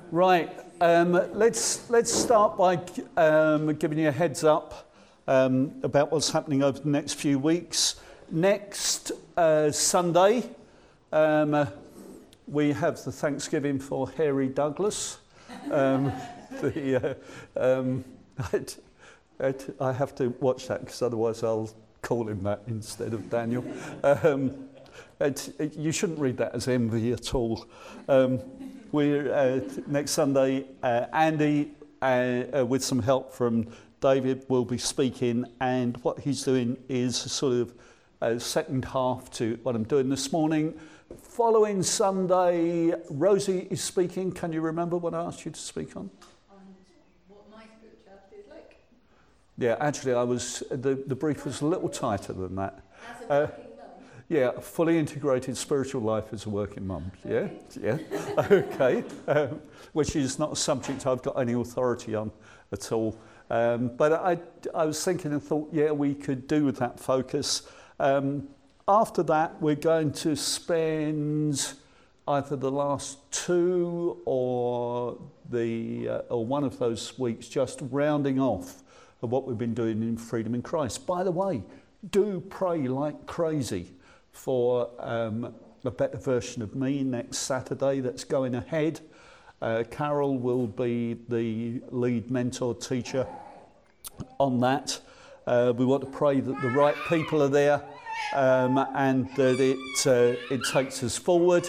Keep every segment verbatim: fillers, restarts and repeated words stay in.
Right, um, let's let's start by um, giving you a heads up um, about what's happening over the next few weeks. Next uh, Sunday, um, uh, we have the Thanksgiving for Harry Douglas. Um, the, uh, um, I'd, I'd, I have to watch that because otherwise I'll call him that instead of Daniel. Um, it, it, you shouldn't read that as envy at all. Um, We're uh, next Sunday. Uh, Andy, uh, uh, with some help from David, will be speaking, and what he's doing is sort of a second half to what I'm doing this morning. Following Sunday, Rosie is speaking. Can you remember what I asked you to speak on? On what my spirituality is like. Yeah, actually, I was the the brief was a little tighter than that. As a Uh, working mum. Yeah, fully integrated spiritual life as a working mum. Yeah, yeah, okay. Um, which is not a subject I've got any authority on at all. Um, but I, I was thinking and thought, yeah, we could do with that focus. Um, after that, we're going to spend either the last two or the uh, or one of those weeks just rounding off of what we've been doing in Freedom in Christ. By the way, do pray like crazy for um, a better version of me next Saturday that's going ahead. Uh, Carol will be the lead mentor teacher on that. Uh, we want to pray that the right people are there um, and that it, uh, it takes us forward.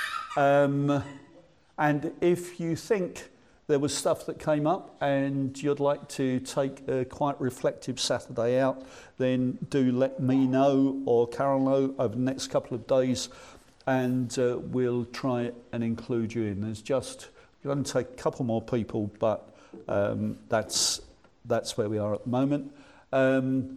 Um, and if you think there was stuff that came up and you'd like to take a quite reflective Saturday out, then do let me know or Carol know over the next couple of days, and uh, we'll try and include you in. There's just, we're going to take a couple more people, but um, that's that's where we are at the moment. Um,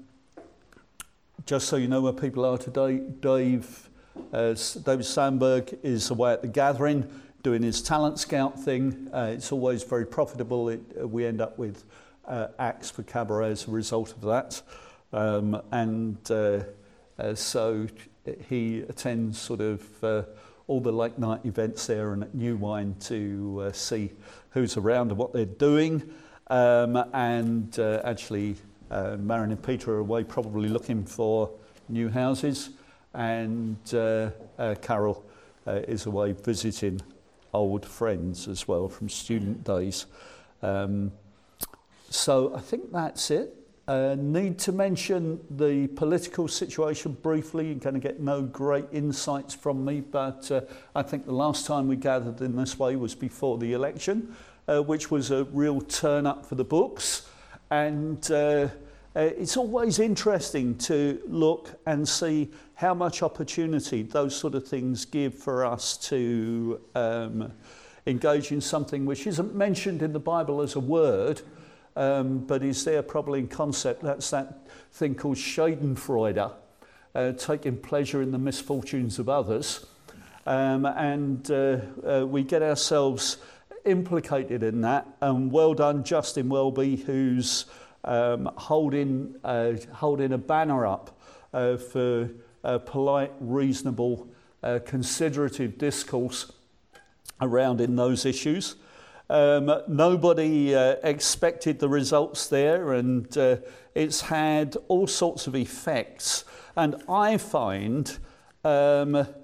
just so you know where people are today, Dave, uh, David Sandberg is away at the gathering, doing his talent scout thing. Uh, it's always very profitable. It, uh, we end up with uh, acts for cabaret as a result of that. Um, and uh, uh, so he attends sort of uh, all the late night events there and at New Wine to uh, see who's around and what they're doing. Um, and uh, actually, uh, Marion and Peter are away probably looking for new houses. And uh, uh, Carol uh, is away visiting old friends as well from student days. Um, so I think that's it. Uh, need to mention the political situation briefly. You're going to get no great insights from me, but uh, I think the last time we gathered in this way was before the election, uh, which was a real turn up for the books. And uh, uh, it's always interesting to look and see how much opportunity those sort of things give for us to um, engage in something which isn't mentioned in the Bible as a word, um, but is there probably in concept. That's that thing called Schadenfreude, uh, taking pleasure in the misfortunes of others. Um, and uh, uh, we get ourselves implicated in that. And well done, Justin Welby, who's um, holding, uh, holding a banner up uh, for Uh, polite, reasonable, uh, considerative discourse around in those issues. Um, nobody uh, expected the results there, and uh, it's had all sorts of effects. And I find um, uh,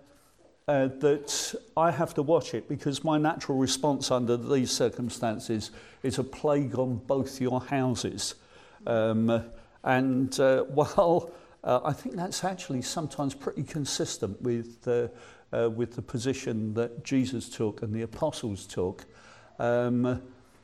that I have to watch it because my natural response under these circumstances is a plague on both your houses. Um, and uh, while Uh, I think that's actually sometimes pretty consistent with uh, uh, with the position that Jesus took and the apostles took. Um, uh,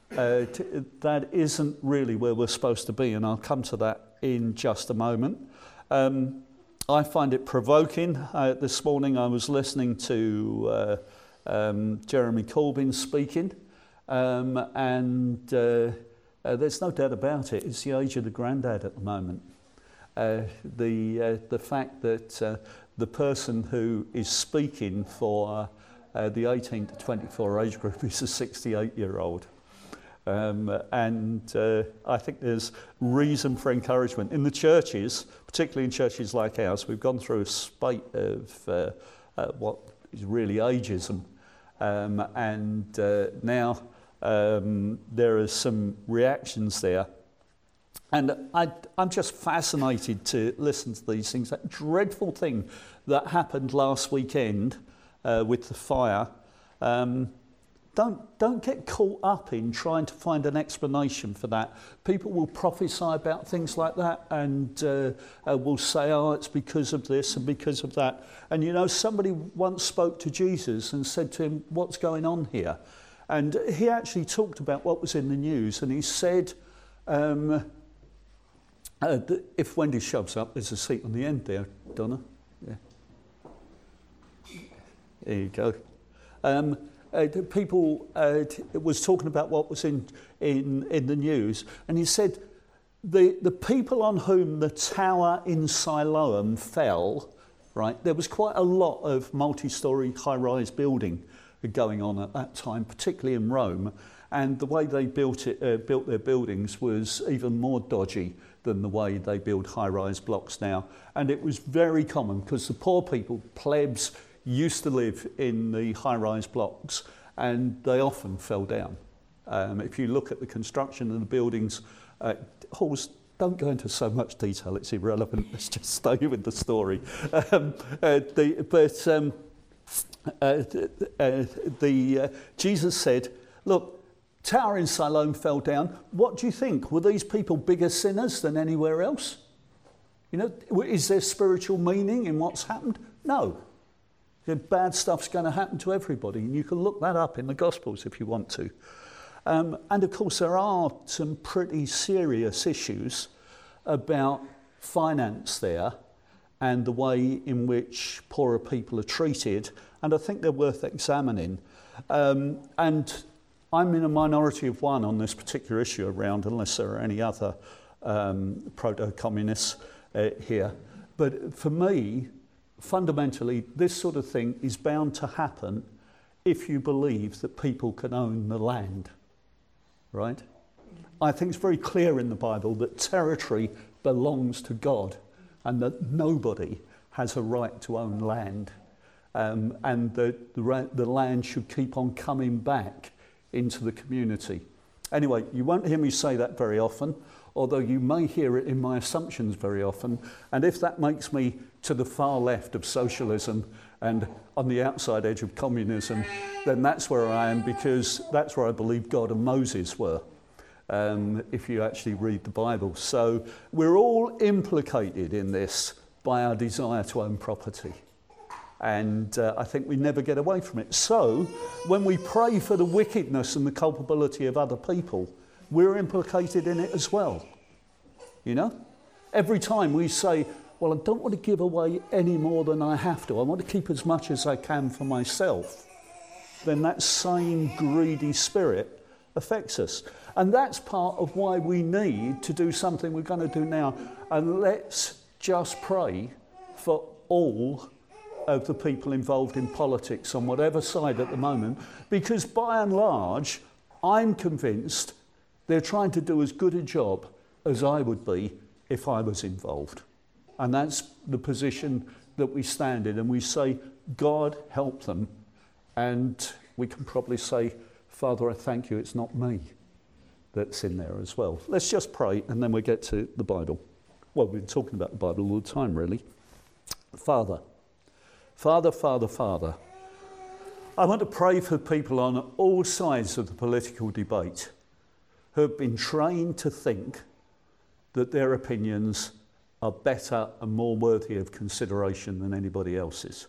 t- that isn't really where we're supposed to be, and I'll come to that in just a moment. Um, I find it provoking. Uh, this morning I was listening to uh, um, Jeremy Corbyn speaking, um, and uh, uh, there's no doubt about it. It's the age of the granddad at the moment. Uh, the uh, the fact that uh, the person who is speaking for uh, the eighteen to twenty-four age group is a sixty-eight year old. Um, and uh, I think there's reason for encouragement. In the churches, particularly in churches like ours, we've gone through a spate of uh, uh, what is really ageism. Um, and uh, now um, there are some reactions there. And I, I'm just fascinated to listen to these things. That dreadful thing that happened last weekend uh, with the fire, um, don't, don't get caught up in trying to find an explanation for that. People will prophesy about things like that and uh, uh, will say, oh, it's because of this and because of that. And you know, somebody once spoke to Jesus and said to him, what's going on here? And he actually talked about what was in the news, and he said, um, Uh, if Wendy shoves up, there's a seat on the end there, Donna. Yeah. There you go. Um, uh, people uh, was talking about what was in, in, in the news, and he said the, the people on whom the tower in Siloam fell, right, there was quite a lot of multi-storey high-rise building going on at that time, particularly in Rome, and the way they built it, uh, built their buildings was even more dodgy than the way they build high-rise blocks now. And it was very common because the poor people, plebs, used to live in the high-rise blocks, and they often fell down. Um, if you look at the construction of the buildings, uh, halls, don't go into so much detail, it's irrelevant, let's just stay with the story. Um, uh, the, but um, uh, uh, the, uh, Jesus said, look, tower in Siloam fell down. What do you think? Were these people bigger sinners than anywhere else? You know, is there spiritual meaning in what's happened? No. The bad stuff's going to happen to everybody, and you can look that up in the Gospels if you want to. Um, and of course, there are some pretty serious issues about finance there and the way in which poorer people are treated, and I think they're worth examining. Um, and I'm in a minority of one on this particular issue around, unless there are any other um, proto-communists uh, here. But for me, fundamentally, this sort of thing is bound to happen if you believe that people can own the land, right? I think it's very clear in the Bible that territory belongs to God and that nobody has a right to own land, um, and that the, the land should keep on coming back into the community. Anyway, you won't hear me say that very often, although you may hear it in my assumptions very often. And if that makes me to the far left of socialism and on the outside edge of communism, then that's where I am, because that's where I believe God and Moses were, um, if you actually read the Bible. So we're all implicated in this by our desire to own property. And uh, I think we never get away from it. So when we pray for the wickedness and the culpability of other people, we're implicated in it as well. You know? Every time we say, well, I don't want to give away any more than I have to, I want to keep as much as I can for myself, then that same greedy spirit affects us. And that's part of why we need to do something we're going to do now. And let's just pray for all of the people involved in politics on whatever side at the moment, because by and large, I'm convinced they're trying to do as good a job as I would be if I was involved. And that's the position that we stand in, and we say, God help them. And we can probably say, Father, I thank you, it's not me that's in there as well. Let's just pray, and then we get to the Bible. Well, we've been talking about the Bible all the time, really. Father, Father, Father, Father, I want to pray for people on all sides of the political debate who have been trained to think that their opinions are better and more worthy of consideration than anybody else's.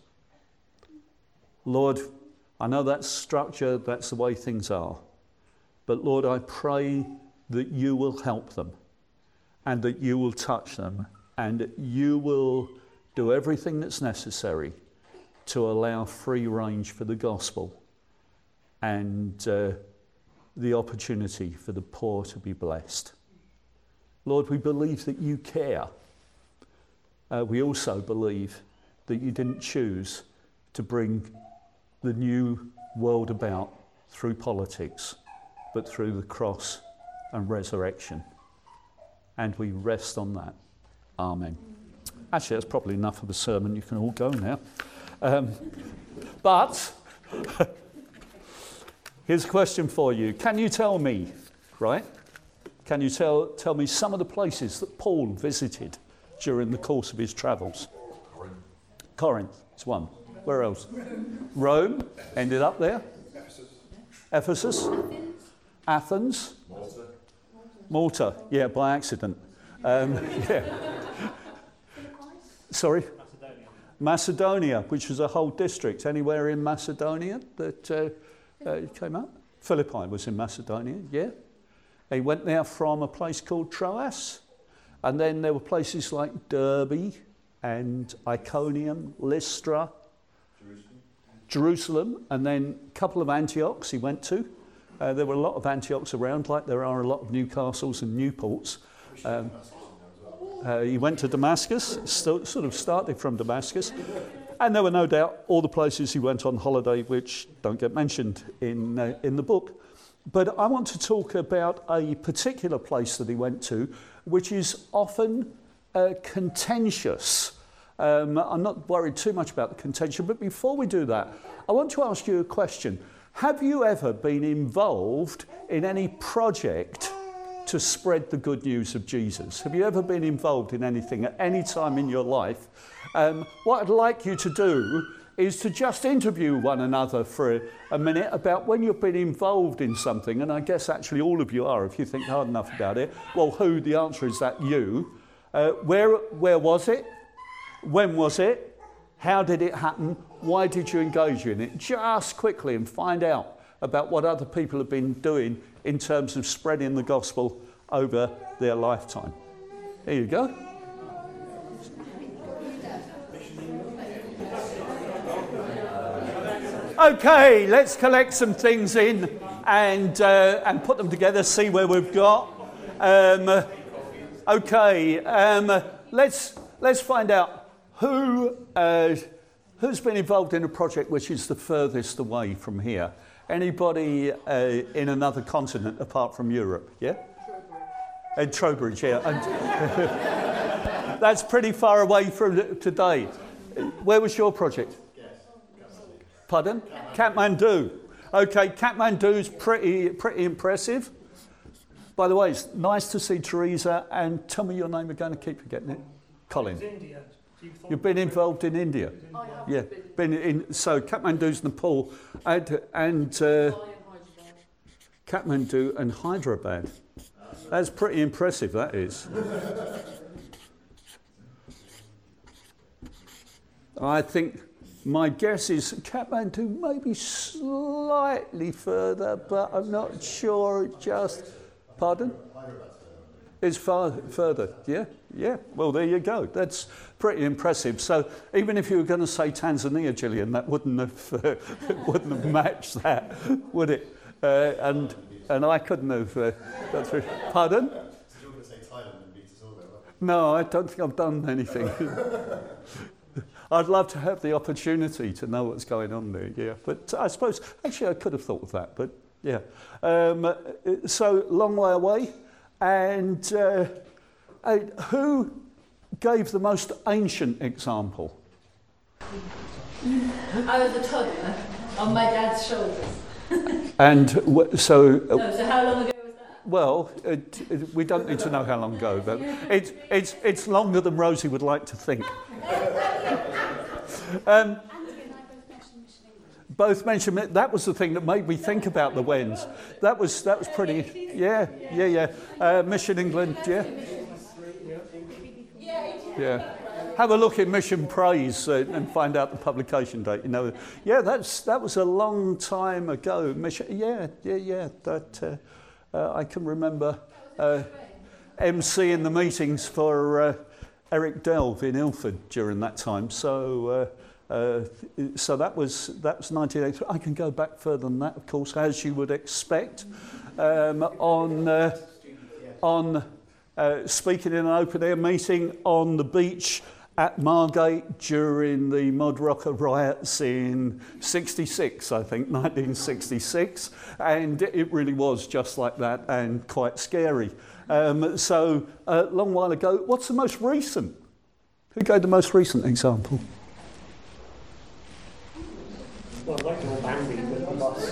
Lord, I know that's structure, that's the way things are. But Lord, I pray that you will help them and that you will touch them and you will do everything that's necessary to allow free range for the gospel and uh, the opportunity for the poor to be blessed. Lord, we believe that you care. Uh, we also believe that you didn't choose to bring the new world about through politics, but through the cross and resurrection. And we rest on that. Amen. Actually, that's probably enough of a sermon. You can all go now. Um, but Here's a question for you. Can you tell me, right? Can you tell, tell me some of the places that Paul visited during the course of his travels? Corinth. Corinth is one. Where else? Rome. Rome. Ended up there. Ephesus. Ephesus. Athens. Athens. Malta. Malta. Yeah, by accident. Um, yeah. Sorry? Macedonia. Macedonia, which was a whole district. Anywhere in Macedonia that uh, uh, came up? Philippi was in Macedonia, yeah. He went there from a place called Troas. And then there were places like Derbe and Iconium, Lystra, Jerusalem. Jerusalem, and then a couple of Antiochs he went to. Uh, there were a lot of Antiochs around, like there are a lot of Newcastles and Newports. Um, uh, he went to Damascus, st- sort of started from Damascus. And there were no doubt all the places he went on holiday, which don't get mentioned in uh, in the book. But I want to talk about a particular place that he went to, which is often uh, contentious. Um, I'm not worried too much about the contention, but before we do that, I want to ask you a question. Have you ever been involved in any project to spread the good news of Jesus? Have you ever been involved in anything at any time in your life? Um, what I'd like you to do is to just interview one another for a, a minute about when you've been involved in something, and I guess actually all of you are if you think hard enough about it. Well, who? The answer is that you. Uh, where, where was it? When was it? How did it happen? Why did you engage in it? Just quickly, and find out about what other people have been doing in terms of spreading the gospel over their lifetime. There you go. Okay, let's collect some things in and uh, and put them together, see where we've got. Um, okay, um, let's let's find out who uh, who's been involved in a project which is the furthest away from here. Anybody uh, in another continent apart from Europe? Yeah. In Trowbridge, yeah. And that's pretty far away from today. Where was your project? Pardon? Kathmandu. Okay, Kathmandu's pretty pretty impressive. By the way, it's nice to see Teresa, and tell me your name again, I keep forgetting it. Colin. India. You've been involved in India? I have Yeah, been. been in, so Kathmandu's Nepal, and, and uh, Kathmandu and Hyderabad. That's pretty impressive, that is. I think my guess is Kathmandu maybe slightly further, but I'm not sure just... Pardon? It's far further, yeah? Yeah, well, there you go. That's pretty impressive. So even if you were going to say Tanzania, Gillian, that wouldn't have, uh, wouldn't have matched that, would it? Uh, and and I couldn't have uh, got through. Pardon? So you're going to say Thailand and beat us all there, right? No, I don't think I've done anything. I'd love to have the opportunity to know what's going on there, yeah. But I suppose, actually I could have thought of that, but yeah. Um, so, long way away. And uh, uh, who gave the most ancient example? I was a toddler on my dad's shoulders. And w- so... Uh, No, so how long ago was that? Well, it, it, we don't need to know how long ago, but it's it's it's longer than Rosie would like to think. Um, both mentioned it. That was the thing that made me think about the Wens. That was that was pretty. Yeah, yeah, yeah. Uh, Mission England. Yeah, yeah. Have a look in Mission Praise uh, and find out the publication date. You know, yeah, that's that was a long time ago. Mission. Yeah, yeah, yeah. That uh, uh, I can remember uh, emceeing the meetings for uh, Eric Delve in Ilford during that time. So. Uh, Uh, so that was that was nineteen eighty-three. I can go back further than that, of course, as you would expect. Um, on uh, on uh, speaking in an open air meeting on the beach at Margate during the Mud Rocker riots in sixty-six, I think, nineteen sixty-six, and it really was just like that and quite scary. Um, so a uh, long while ago. What's the most recent? Who gave the most recent example? Well, I'd like to know Bambi, but we lost.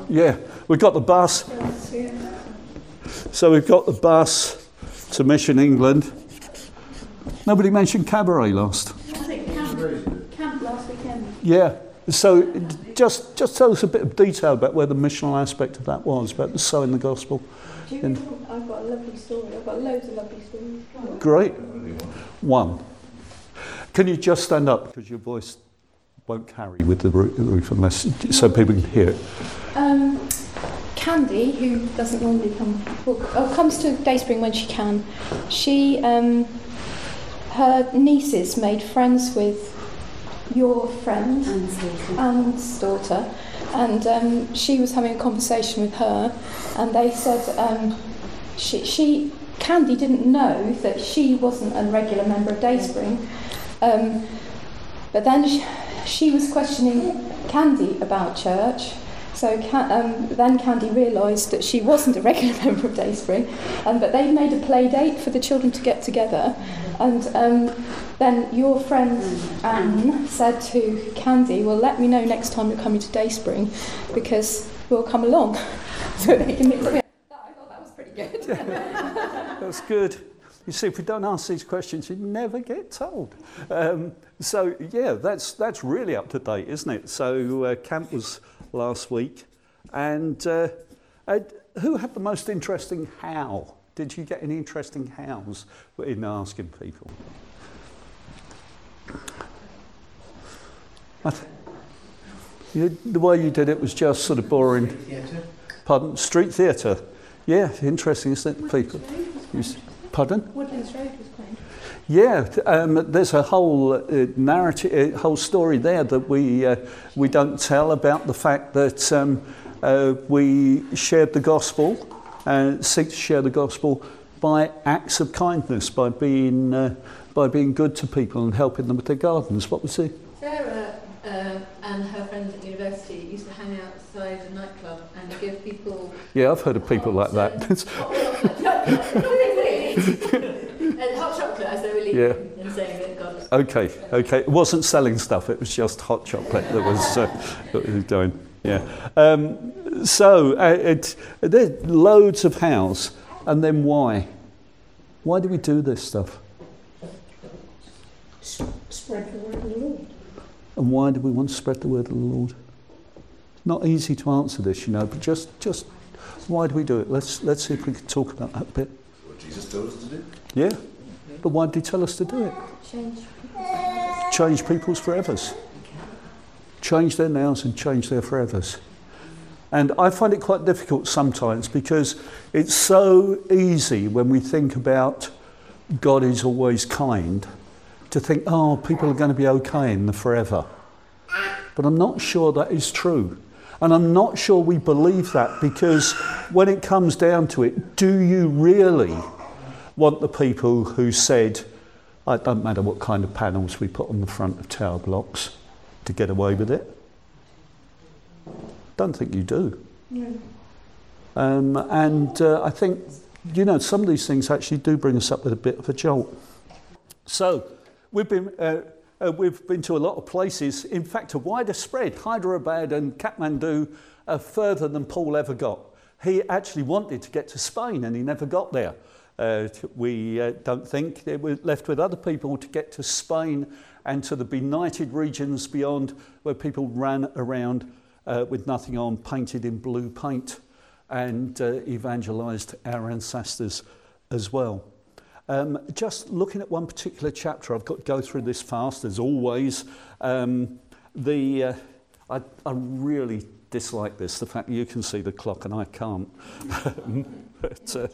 Yeah, we've got the bus. So we've got the bus to Mission England. Nobody mentioned cabaret last. I think camp, camp last weekend. Yeah. So just just tell us a bit of detail about where the missional aspect of that was, about the sowing the gospel. Do you know, I've got a lovely story. I've got loads of lovely stories. Great. One. Can you just stand up because your voice won't carry with the roof unless so people can hear it. Um, Candy, who doesn't normally come, well, oh, comes to Dayspring when she can. She, um, her nieces made friends with your friend, Anne's daughter, and um, she was having a conversation with her, and they said um, she, she, Candy didn't know that she wasn't a regular member of Dayspring, um, but then she, she was questioning Candy about church. So um, then Candy realised that she wasn't a regular member of Dayspring, um, but they'd made a play date for the children to get together. And um, then your friend Anne said to Candy, well, let me know next time you're coming to Dayspring because we'll come along. So they can meet together. I thought that was pretty good. That's good. You see, if we don't ask these questions, you never get told. Um, so, yeah, that's that's really up to date, isn't it? So uh, camp was last week. And uh, uh, who had the most interesting how? Did you get any interesting hows in asking people? I th- you, the way you did it was just sort of boring. Theatre? Pardon? Street theatre. Yeah, interesting, isn't it? People. You, pardon? Woodlands Road was playing. Yeah, um, there's a whole uh, narrative, a whole story there that we uh, we don't tell about the fact that um, uh, we shared the gospel, and seek to share the gospel by acts of kindness, by being uh, by being good to people and helping them with their gardens. What was it? Sarah uh, and her friends at university used to hang outside a nightclub and give people... Yeah, I've heard of people like that. And hot chocolate as they were leaving, Yeah. and saying that God was... Okay, okay. It wasn't selling stuff. It was just hot chocolate that was uh, that we were doing. Yeah. Um, so uh, it, there's loads of hows, and then why? Why do we do this stuff? Spread the word of the Lord. And why do we want to spread the word of the Lord? Not easy to answer this, you know, but just just why do we do it? Let's let's see if we can talk about that a bit. What Jesus told us to do? Yeah. But why did he tell us to do it? Change. Change people's forevers. Change their nows and change their forevers. And I find it quite difficult sometimes because it's so easy when we think about God is always kind to think, oh, people are going to be okay in the forever. But I'm not sure that is true. And I'm not sure we believe that because when it comes down to it, do you really want the people who said, it don't matter what kind of panels we put on the front of tower blocks to get away with it? Don't think you do. No. Um, and uh, I think, you know, some of these things actually do bring us up with a bit of a jolt. So we've been uh, uh, we've been to a lot of places. In fact, a wider spread. Hyderabad and Kathmandu are further than Paul ever got. He actually wanted to get to Spain and he never got there. Uh, we uh, don't think they were left with other people to get to Spain and to the benighted regions beyond where people ran around uh, with nothing on, painted in blue paint, and uh, evangelized our ancestors as well. Um, just looking at one particular chapter, I've got to go through this fast as always. Um, the uh, I, I really dislike this, the fact that you can see the clock and I can't. but, uh,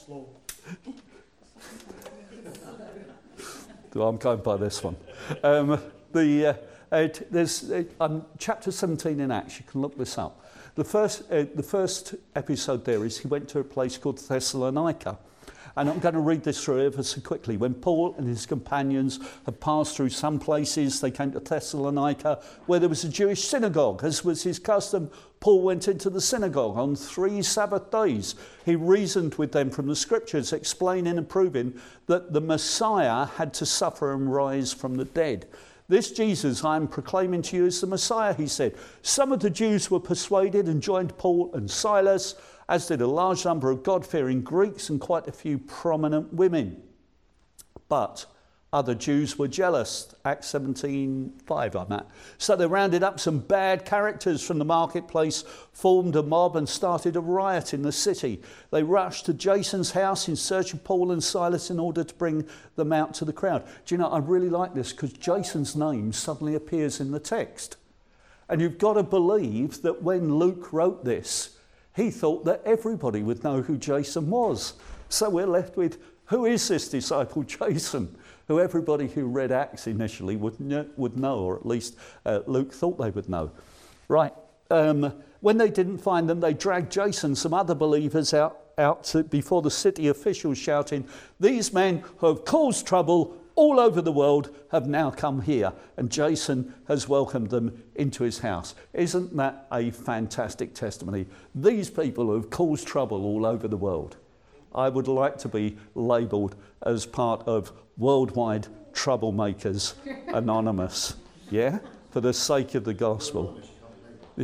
I'm going by this one. Um, the uh, it, there's it, um, chapter seventeen in Acts. You can look this up. The first uh, the first episode there is he went to a place called Thessalonica. And I'm going to read this through ever so quickly. When Paul and his companions had passed through some places, they came to Thessalonica, where there was a Jewish synagogue. As was his custom, Paul went into the synagogue on three Sabbath days. He reasoned with them from the scriptures, explaining and proving that the Messiah had to suffer and rise from the dead. "This Jesus I am proclaiming to you is the Messiah," he said. Some of the Jews were persuaded and joined Paul and Silas, as did a large number of God-fearing Greeks and quite a few prominent women. But other Jews were jealous. Acts seventeen five, I'm at. So they rounded up some bad characters from the marketplace, formed a mob and started a riot in the city. They rushed to Jason's house in search of Paul and Silas in order to bring them out to the crowd. Do you know, I really like this because Jason's name suddenly appears in the text. And you've got to believe that when Luke wrote this, he thought that everybody would know who Jason was. So we're left with, who is this disciple Jason? Who everybody who read Acts initially would know, would know or at least uh, Luke thought they would know. Right, um, when they didn't find them, they dragged Jason and some other believers out, out to, before the city officials, shouting, "These men who have caused trouble all over the world have now come here," and Jason has welcomed them into his house. Isn't that a fantastic testimony? These people who have caused trouble all over the world. I would like to be labelled as part of Worldwide Troublemakers Anonymous, yeah, for the sake of the gospel. Yeah.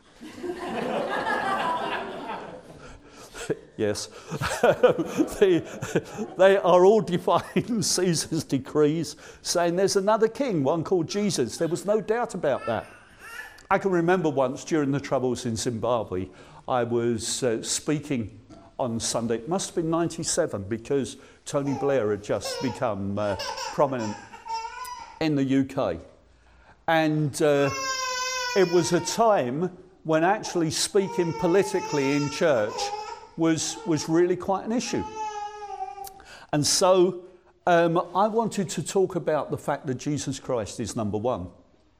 Yes, they, they are all defying Caesar's decrees, saying there's another king, one called Jesus. There was no doubt about that. I can remember once during the troubles in Zimbabwe, I was uh, speaking on Sunday. It must have been ninety-seven because Tony Blair had just become uh, prominent in the U K. And uh, it was a time when actually speaking politically in church was, was really quite an issue. And so um, I wanted to talk about the fact that Jesus Christ is number one.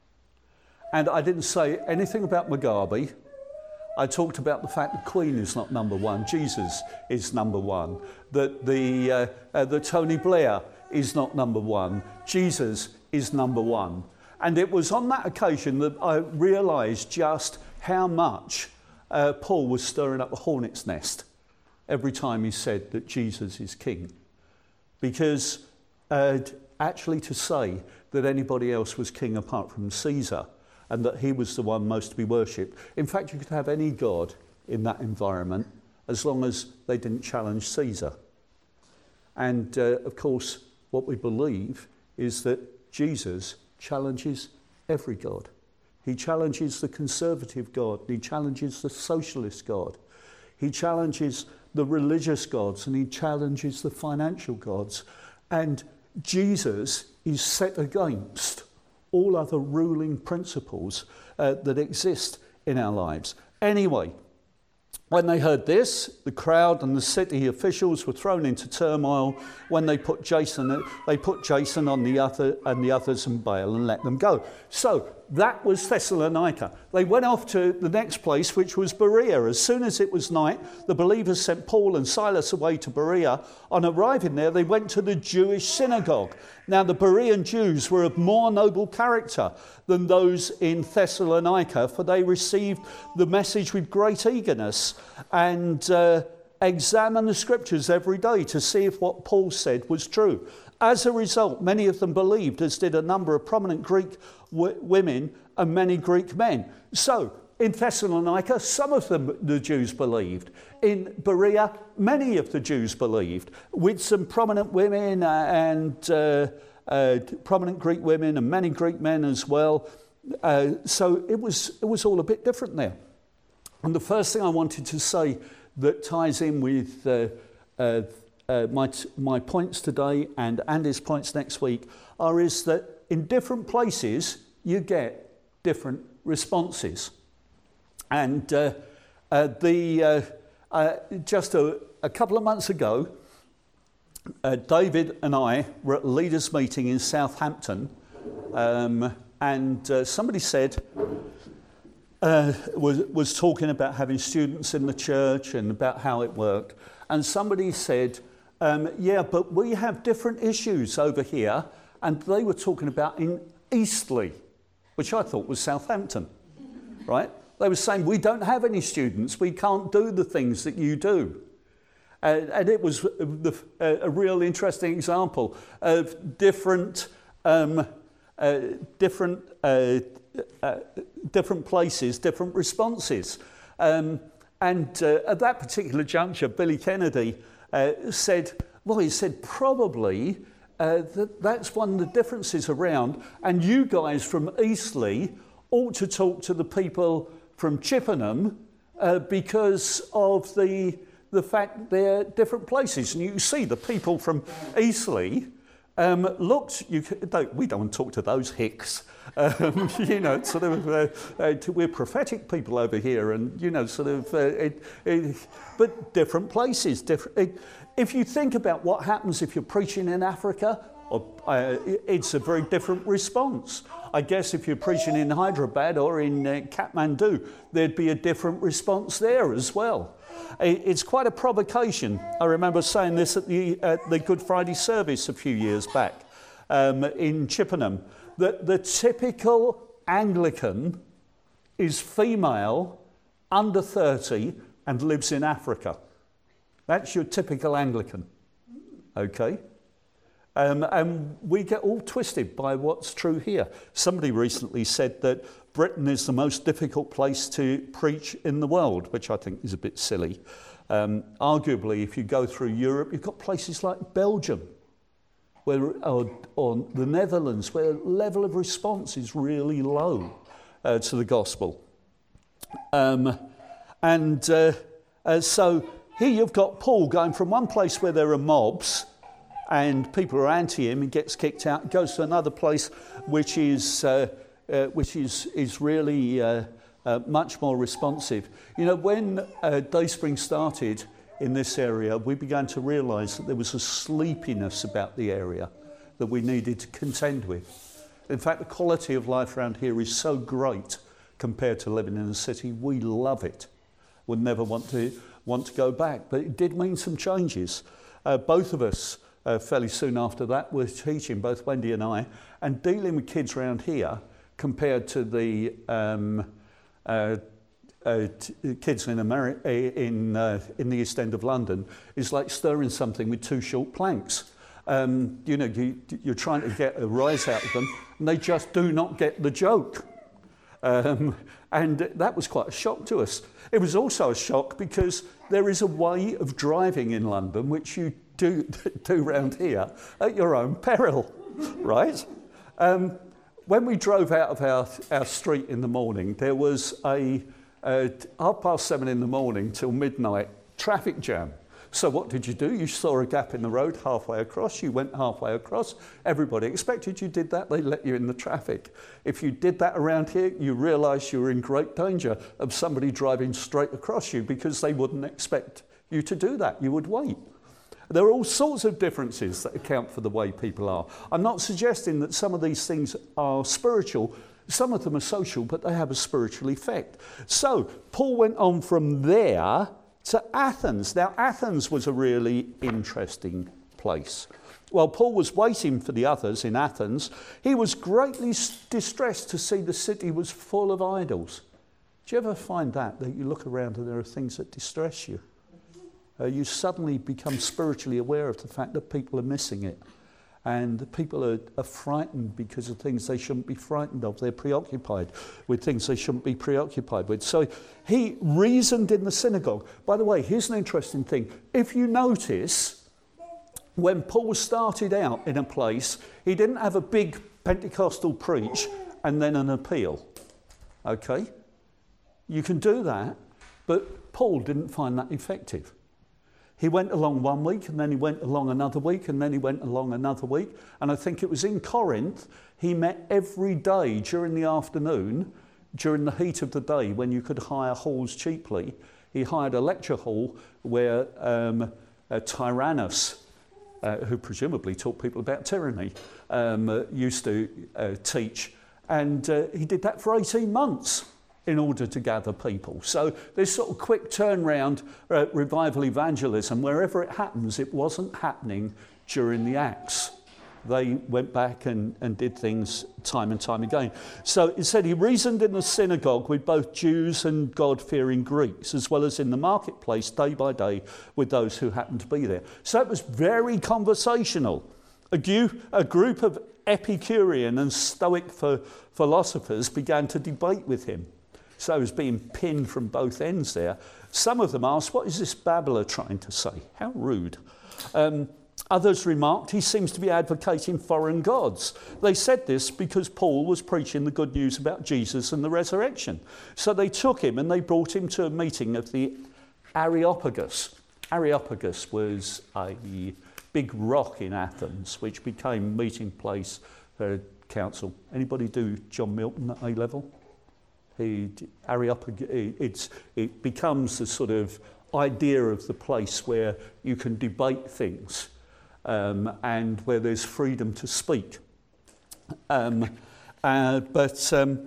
And I didn't say anything about Mugabe. I talked about the fact the Queen is not number one, Jesus is number one, that the uh, uh, that Tony Blair is not number one, Jesus is number one. And it was on that occasion that I realised just how much uh, Paul was stirring up a hornet's nest every time he said that Jesus is king. Because uh, actually to say that anybody else was king apart from Caesar, and that he was the one most to be worshipped. In fact, you could have any god in that environment as long as they didn't challenge Caesar. And uh, of course, what we believe is that Jesus challenges every god. He challenges the conservative God, he challenges the socialist God, he challenges the religious gods, and he challenges the financial gods. And Jesus is set against all other ruling principles uh, that exist in our lives. Anyway, when they heard this, the crowd and the city officials were thrown into turmoil when they put Jason, they put Jason on the other and the others and bail and let them go. So that was Thessalonica. They went off to the next place, which was Berea. As soon as it was night, the believers sent Paul and Silas away to Berea. On arriving there, they went to the Jewish synagogue. Now, the Berean Jews were of more noble character than those in Thessalonica, for they received the message with great eagerness and uh, examined the scriptures every day to see if what Paul said was true. As a result, many of them believed, as did a number of prominent Greek w- women and many Greek men. So, in Thessalonica, some of them, the Jews believed. In Berea, many of the Jews believed, with some prominent women and uh, uh, prominent Greek women and many Greek men as well. Uh, so it was it was all a bit different there. And the first thing I wanted to say that ties in with uh, uh, uh, my t- my points today and Andy's points next week are is that in different places you get different responses. And uh, uh, the uh, uh, just a, a couple of months ago, uh, David and I were at a leaders' meeting in Southampton, um, and uh, somebody said uh, was was talking about having students in the church and about how it worked, and somebody said, um, "Yeah, but we have different issues over here," and they were talking about in Eastleigh, which I thought was Southampton, right? They were saying, we don't have any students, we can't do the things that you do. Uh, and it was the, uh, a real interesting example of different um, uh, different, uh, uh, different places, different responses. Um, and uh, at that particular juncture, Billy Kennedy uh, said, well, he said, probably uh, that that's one of the differences around, and you guys from Eastleigh ought to talk to the people from Chippenham uh, because of the the fact they're different places. And you see the people from Eastleigh um, looked, you, don't, we don't want to talk to those hicks. Um, you know, sort of, uh, uh, we're prophetic people over here, and, you know, sort of, uh, it, it, but different places. Different. It, if you think about what happens if you're preaching in Africa, or, uh, it's a very different response. I guess if you're preaching in Hyderabad or in uh, Kathmandu, there'd be a different response there as well. It's quite a provocation. I remember saying this at the, at the Good Friday service a few years back um, in Chippenham, that the typical Anglican is female, under thirty, and lives in Africa. That's your typical Anglican, okay? Um, and we get all twisted by what's true here. Somebody recently said that Britain is the most difficult place to preach in the world, which I think is a bit silly. Um, arguably, if you go through Europe, you've got places like Belgium, where, or, or the Netherlands, where the level of response is really low uh, to the gospel. Um, and uh, uh, so here you've got Paul going from one place where there are mobs, and people are anti him, he gets kicked out, goes to another place which is uh, uh, which is is really uh, uh, much more responsive. You know, when uh, Dayspring started in this area, we began to realise that there was a sleepiness about the area that we needed to contend with. In fact, the quality of life around here is so great compared to living in the city. We love it. Would never want to want to go back, but it did mean some changes. Uh, both of us. Uh, fairly soon after that, we're teaching, both Wendy and I, and dealing with kids around here compared to the um, uh, uh, t- kids in America, in uh, in the East End of London, is like stirring something with two short planks. Um, you know, you, you're trying to get a rise out of them, and they just do not get the joke. Um, and that was quite a shock to us. It was also a shock because there is a way of driving in London which you do do round here at your own peril, right? Um, when we drove out of our, our street in the morning, there was a, a half past seven in the morning till midnight traffic jam. So what did you do? You saw a gap in the road halfway across, you went halfway across. Everybody expected you did that, they let you in the traffic. If you did that around here, you realised you were in great danger of somebody driving straight across you because they wouldn't expect you to do that, you would wait. There are all sorts of differences that account for the way people are. I'm not suggesting that some of these things are spiritual. Some of them are social, but they have a spiritual effect. So Paul went on from there to Athens. Now, Athens was a really interesting place. While Paul was waiting for the others in Athens, he was greatly distressed to see the city was full of idols. Do you ever find that, that you look around and there are things that distress you? Uh, you suddenly become spiritually aware of the fact that people are missing it. And people are, are frightened because of things they shouldn't be frightened of. They're preoccupied with things they shouldn't be preoccupied with. So he reasoned in the synagogue. By the way, here's an interesting thing. If you notice, when Paul started out in a place, he didn't have a big Pentecostal preach and then an appeal. Okay? You can do that, but Paul didn't find that effective. He went along one week, and then he went along another week, and then he went along another week. And I think it was in Corinth, he met every day during the afternoon, during the heat of the day, when you could hire halls cheaply. He hired a lecture hall where um, uh, Tyrannus, uh, who presumably taught people about tyranny, um, uh, used to uh, teach. And uh, he did that for eighteen months. In order to gather people. So this sort of quick turnaround uh, revival evangelism, wherever it happens, it wasn't happening during the Acts. They went back and, and did things time and time again. So it said he reasoned in the synagogue with both Jews and God-fearing Greeks, as well as in the marketplace day by day with those who happened to be there. So it was very conversational. A, gu- a group of Epicurean and Stoic ph- philosophers began to debate with him. So he was being pinned from both ends there. Some of them asked, what is this babbler trying to say? How rude. Um, others remarked, he seems to be advocating foreign gods. They said this because Paul was preaching the good news about Jesus and the resurrection. So they took him and they brought him to a meeting of the Areopagus. Areopagus was a big rock in Athens, which became meeting place for a council. Anybody do John Milton at A level? He, Areopagus, it's, it becomes the sort of idea of the place where you can debate things um, and where there's freedom to speak. Um, uh, but um,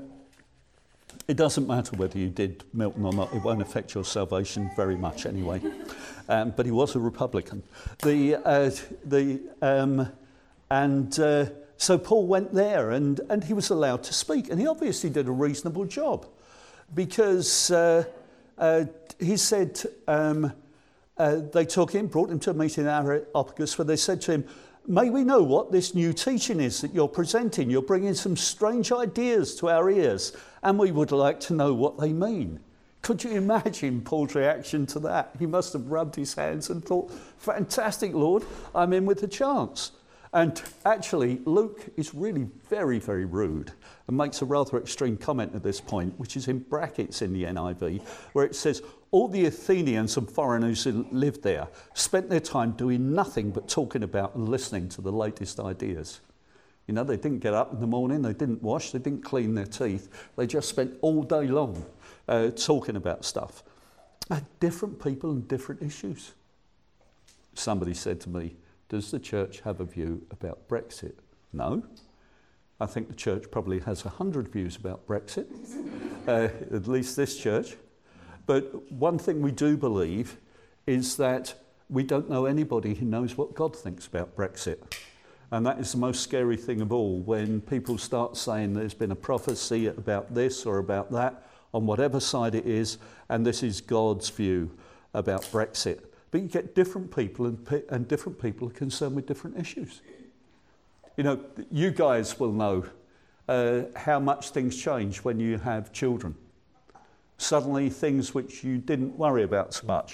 it doesn't matter whether you did Milton or not, it won't affect your salvation very much anyway. Um, but he was a Republican. The, uh, the, um, and uh, so Paul went there and, and he was allowed to speak. And he obviously did a reasonable job because uh, uh, he said um, uh, they took him, brought him to a meeting in Areopagus where they said to him, may we know what this new teaching is that you're presenting? You're bringing some strange ideas to our ears and we would like to know what they mean. Could you imagine Paul's reaction to that? He must have rubbed his hands and thought, fantastic, Lord, I'm in with a chance. And actually, Luke is really very, very rude and makes a rather extreme comment at this point, which is in brackets in the N I V, where it says, all the Athenians and foreigners who lived there spent their time doing nothing but talking about and listening to the latest ideas. You know, they didn't get up in the morning, they didn't wash, they didn't clean their teeth. They just spent all day long uh, talking about stuff. Uh, different people and different issues. Somebody said to me, does the church have a view about Brexit? No. I think the church probably has a hundred views about Brexit, uh, at least this church. But one thing we do believe is that we don't know anybody who knows what God thinks about Brexit. And that is the most scary thing of all, when people start saying there's been a prophecy about this or about that, on whatever side it is, and this is God's view about Brexit. But you get different people, and, and different people are concerned with different issues. You know, you guys will know uh, how much things change when you have children. Suddenly, things which you didn't worry about so much.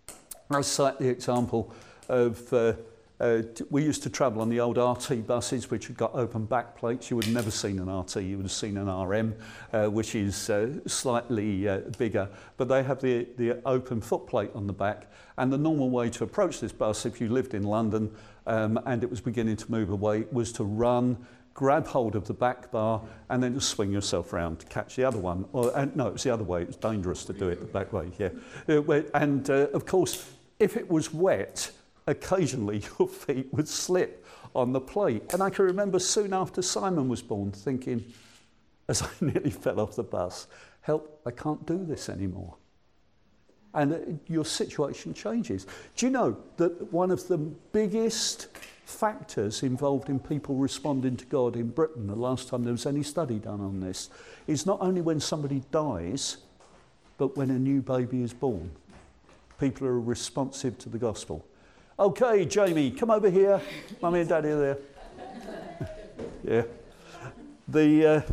I cite the example of, uh, uh, we used to travel on the old R T buses, which had got open back plates. You would have never seen an R T, you would have seen an R M, uh, which is uh, slightly uh, bigger. But they have the, the open footplate on the back. And the normal way to approach this bus, if you lived in London um, and it was beginning to move away, was to run, grab hold of the back bar, and then just swing yourself around to catch the other one. Or, and, no, it was the other way. It was dangerous to do it the back way, yeah. And, uh, of course, if it was wet, occasionally your feet would slip on the plate. And I can remember soon after Simon was born thinking, as I nearly fell off the bus, help, I can't do this anymore. And uh, your situation changes. Do you know that one of the biggest factors involved in people responding to God in Britain, the last time there was any study done on this, is not only when somebody dies, but when a new baby is born. People are responsive to the gospel. Okay, Jamie, come over here. Mummy and Daddy are there. Yeah. The uh,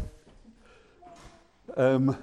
um,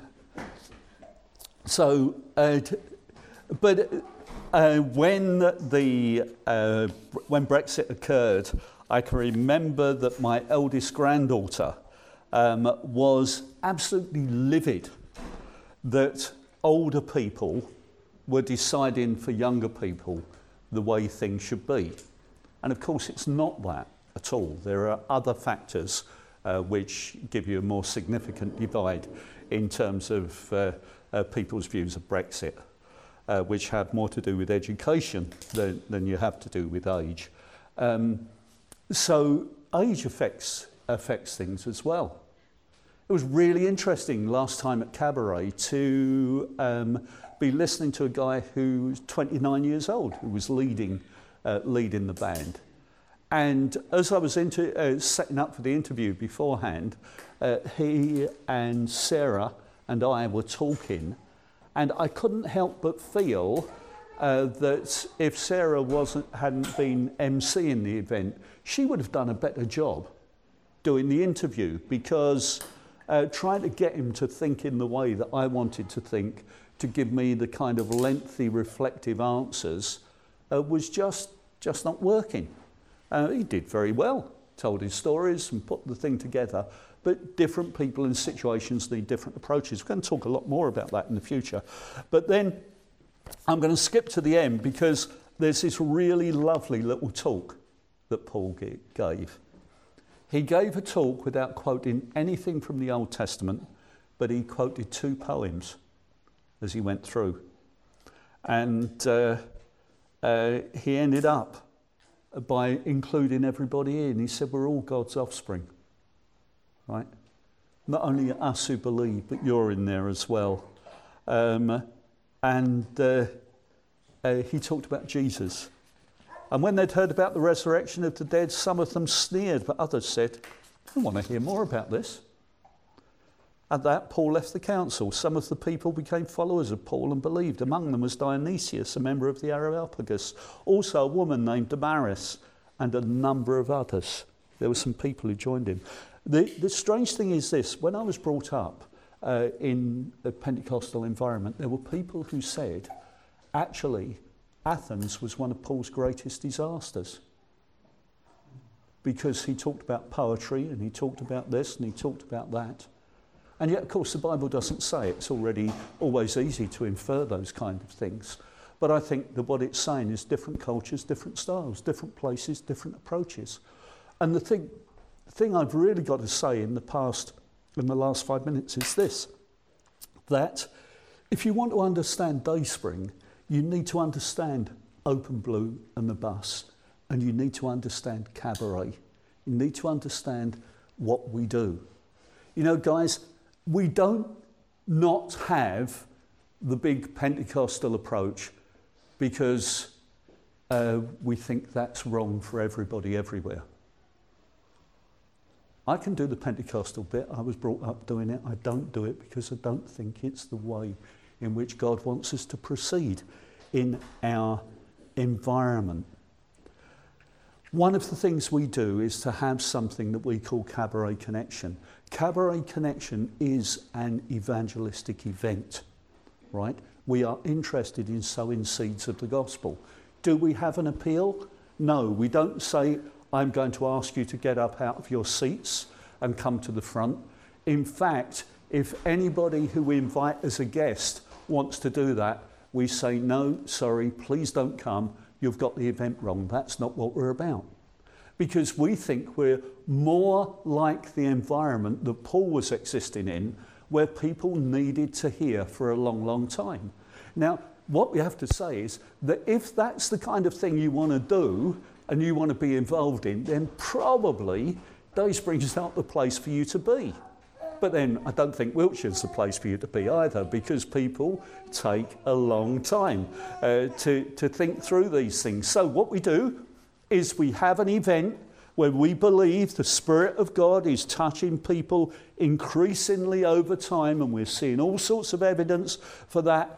so, uh, but uh, when the uh, when Brexit occurred, I can remember that my eldest granddaughter um, was absolutely livid that older people were deciding for younger people the way things should be. And of course, it's not that at all. There are other factors uh, which give you a more significant divide in terms of uh, uh, people's views of Brexit, uh, which have more to do with education than, than you have to do with age. Um, so age affects, affects things as well. It was really interesting last time at Cabaret to um, be listening to a guy who's twenty-nine years old, who was leading, uh, leading the band. And as I was into, uh, setting up for the interview beforehand, uh, he and Sarah and I were talking, and I couldn't help but feel uh, that if Sarah wasn't hadn't been emceeing the event, she would have done a better job doing the interview, because uh, trying to get him to think in the way that I wanted to think, to give me the kind of lengthy, reflective answers, uh, was just just not working. Uh, he did very well, told his stories and put the thing together, but different people and situations need different approaches. We're going to talk a lot more about that in the future. But then I'm going to skip to the end, because there's this really lovely little talk that Paul g- gave. He gave a talk without quoting anything from the Old Testament, but he quoted two poems as he went through. And uh, uh, he ended up by including everybody in. He said, we're all God's offspring, right? Not only us who believe, but you're in there as well. Um, and uh, uh, he talked about Jesus. And when they'd heard about the resurrection of the dead, some of them sneered, but others said, I want to hear more about this. At that, Paul left the council. Some of the people became followers of Paul and believed. Among them was Dionysius, a member of the Areopagus, also a woman named Damaris, and a number of others. There were some people who joined him. The, the strange thing is this: when I was brought up uh, in a Pentecostal environment, there were people who said, actually, Athens was one of Paul's greatest disasters, because he talked about poetry and he talked about this and he talked about that. And yet, of course, the Bible doesn't say it. It's already always easy to infer those kind of things. But I think that what it's saying is different cultures, different styles, different places, different approaches. And the thing, the thing I've really got to say in the past, in the last five minutes, is this: that if you want to understand Dayspring, you need to understand Open Blue and the bus, and you need to understand Cabaret. You need to understand what we do. You know, guys, we don't not have the big Pentecostal approach because uh, we think that's wrong for everybody everywhere. I can do the Pentecostal bit. I was brought up doing it. I don't do it because I don't think it's the way in which God wants us to proceed in our environment. One of the things we do is to have something that we call Cabaret Connection. Cabaret Connection is an evangelistic event, right? We are interested in sowing seeds of the gospel. Do we have an appeal? No, we don't say, I'm going to ask you to get up out of your seats and come to the front. In fact, if anybody who we invite as a guest wants to do that, we say, no, sorry, please don't come. You've got the event wrong. That's not what we're about. Because we think we're more like the environment that Paul was existing in, where people needed to hear for a long, long time. Now, what we have to say is that if that's the kind of thing you want to do and you want to be involved in, then probably Dayspring is not the place for you to be. But then I don't think Wiltshire's the place for you to be either, because people take a long time uh, to, to think through these things. So what we do is we have an event where we believe the Spirit of God is touching people increasingly over time, and we're seeing all sorts of evidence for that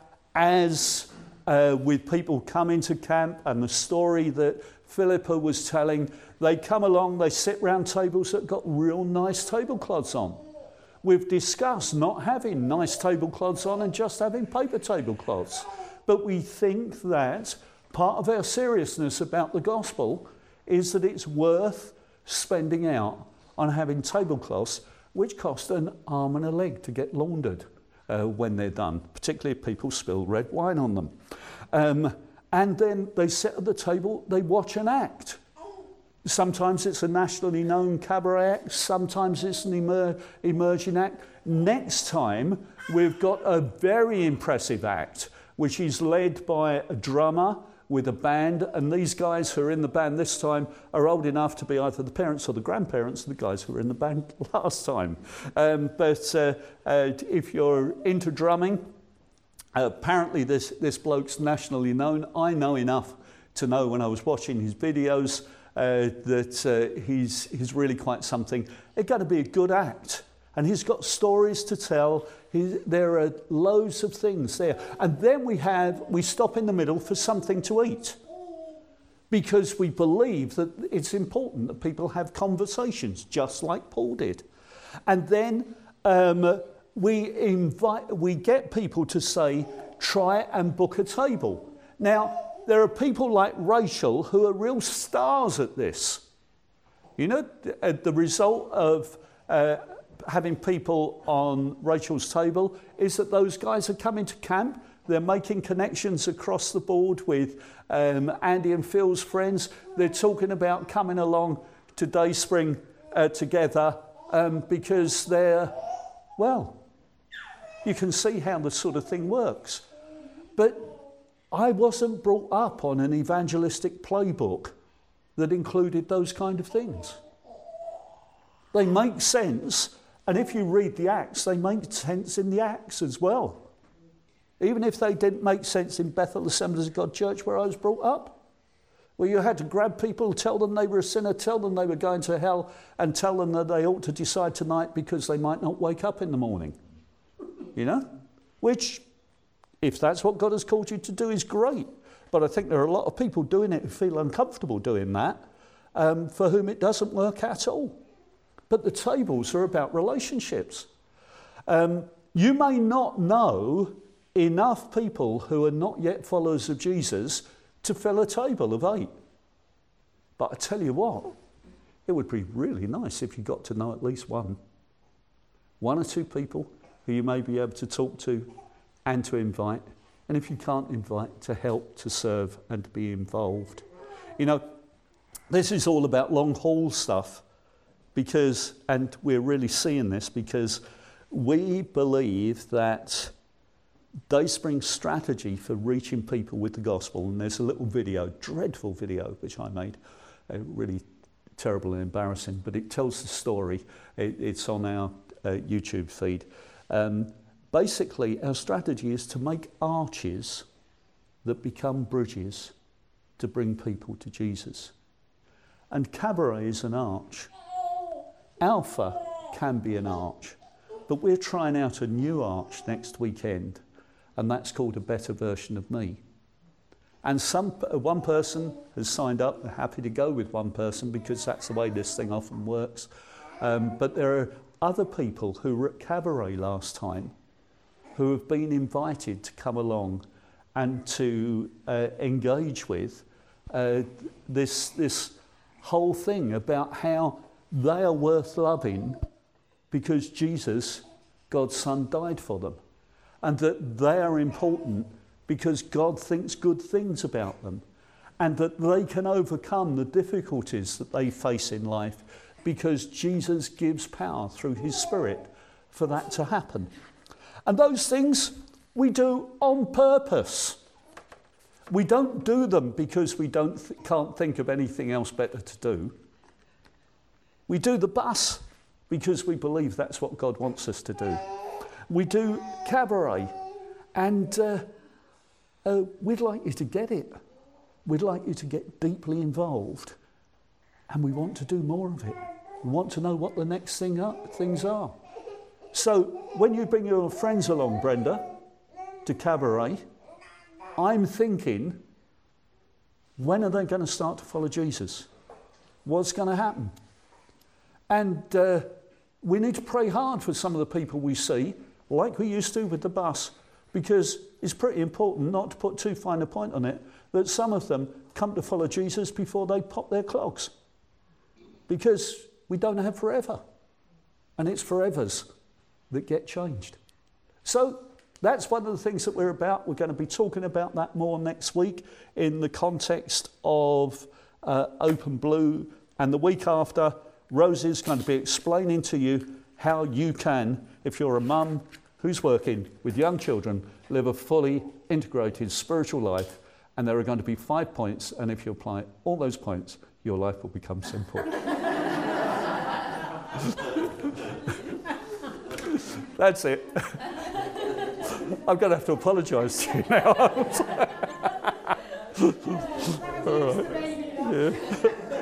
as uh, with people coming to camp, and the story that Philippa was telling, they come along, they sit round tables that got real nice tablecloths on. We've discussed not having nice tablecloths on and just having paper tablecloths. But we think that part of our seriousness about the gospel is that it's worth spending out on having tablecloths which cost an arm and a leg to get laundered uh, when they're done, particularly if people spill red wine on them. Um, and then they sit at the table, they watch an act. Sometimes it's a nationally known cabaret act, sometimes it's an emer- emerging act. Next time, we've got a very impressive act, which is led by a drummer with a band, and these guys who are in the band this time are old enough to be either the parents or the grandparents of the guys who were in the band last time. Um, but uh, uh, if you're into drumming, uh, apparently this, this bloke's nationally known. I know enough to know when I was watching his videos Uh, that uh, he's, he's really quite something. It's going to be a good act. And he's got stories to tell. He, there are loads of things there. And then we have, we stop in the middle for something to eat, because we believe that it's important that people have conversations, just like Paul did. And then um, we invite, we get people to say, try and book a table. Now, there are people like Rachel who are real stars at this. You know, the, the result of uh, having people on Rachel's table is that those guys are coming to camp. They're making connections across the board with um, Andy and Phil's friends. They're talking about coming along to Dayspring uh, together um, because they're, well, you can see how the sort of thing works. But I wasn't brought up on an evangelistic playbook that included those kind of things. They make sense, and if you read the Acts, they make sense in the Acts as well. Even if they didn't make sense in Bethel Assemblies of God Church where I was brought up, where you had to grab people, tell them they were a sinner, tell them they were going to hell, and tell them that they ought to decide tonight because they might not wake up in the morning. You know? Which, if that's what God has called you to do, is great. But I think there are a lot of people doing it who feel uncomfortable doing that, um, for whom it doesn't work at all. But the tables are about relationships. Um, you may not know enough people who are not yet followers of Jesus to fill a table of eight. But I tell you what, it would be really nice if you got to know at least one. One or two people who you may be able to talk to and to invite. And if you can't invite, to help, to serve and to be involved. You know, this is all about long haul stuff because, and we're really seeing this because we believe that Dayspring's strategy for reaching people with the gospel, and there's a little video, dreadful video, which I made, uh, really terrible and embarrassing, but it tells the story. It, it's on our uh, YouTube feed. Um, basically, our strategy is to make arches that become bridges to bring people to Jesus. And Cabaret is an arch. Alpha can be an arch, but we're trying out a new arch next weekend, and that's called A Better Version of Me. And some one person has signed up. They're happy to go with one person because that's the way this thing often works. Um, but there are other people who were at Cabaret last time who have been invited to come along and to uh, engage with uh, this, this whole thing about how they are worth loving because Jesus, God's Son, died for them. And that they are important because God thinks good things about them. And that they can overcome the difficulties that they face in life because Jesus gives power through his Spirit for that to happen. And those things we do on purpose. We don't do them because we don't th- can't think of anything else better to do. We do the bus because we believe that's what God wants us to do. We do Cabaret, and uh, uh, we'd like you to get it. We'd like you to get deeply involved, and we want to do more of it. We want to know what the next thing are, things are. So when you bring your friends along, Brenda, to Cabaret, I'm thinking, when are they going to start to follow Jesus? What's going to happen? And uh, we need to pray hard for some of the people we see, like we used to with the bus, because it's pretty important, not to put too fine a point on it, that some of them come to follow Jesus before they pop their clogs. Because we don't have forever. And it's forevers that get changed. So that's one of the things that we're about. We're going to be talking about that more next week in the context of uh, Open Blue. And the week after, Rosie's going to be explaining to you how you can, if you're a mum who's working with young children, live a fully integrated spiritual life. And there are going to be five points, and if you apply all those points, your life will become simple. That's it. I'm going to have to apologise to you now. All right. Yeah.